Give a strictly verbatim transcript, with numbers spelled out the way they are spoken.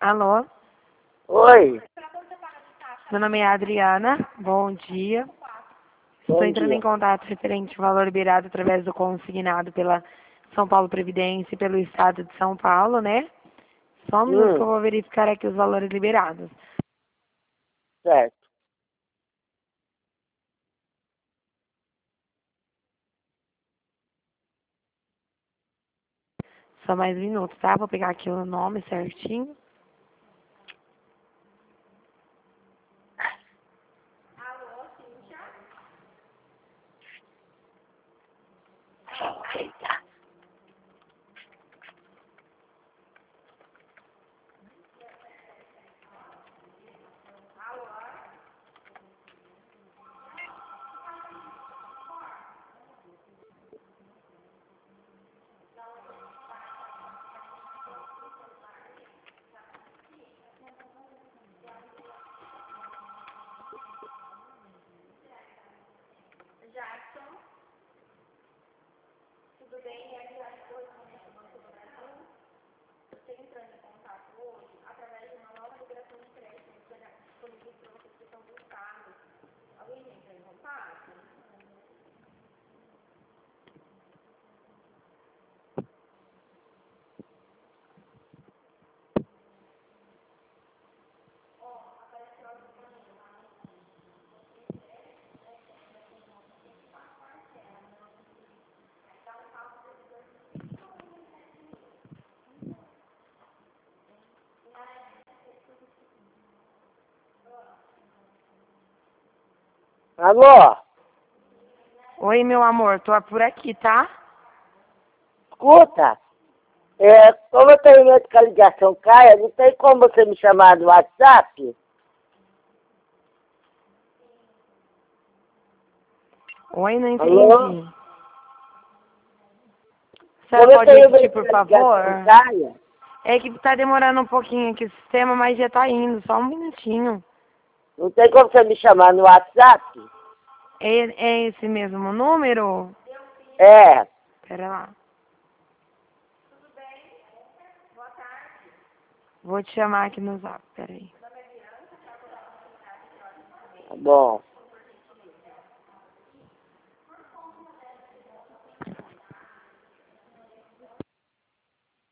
Alô? Oi, Meu nome é Adriana. Bom dia. Estou bom entrando em dia. contato referente ao valor liberado através do consignado pela São Paulo Previdência e pelo Estado de São Paulo, né? Só um minuto que eu Hum, vou verificar aqui os valores liberados. certo. Só mais um minuto, tá? Vou pegar aqui o nome certinho. Eita. Alô, Oi, meu amor. Tô por aqui, tá? escuta. É, como eu tenho medo que a ligação caia, não tem como você me chamar no WhatsApp? Oi, não Alô? entendi. Você Como eu pode tenho repetir, medo por que a ligação favor? caia, É que tá demorando um pouquinho aqui o sistema, mas já tá indo. Só um minutinho. não tem como você me chamar no WhatsApp? É, é esse mesmo número? É, Pera lá. Vou te chamar aqui no zap, peraí. tá bom.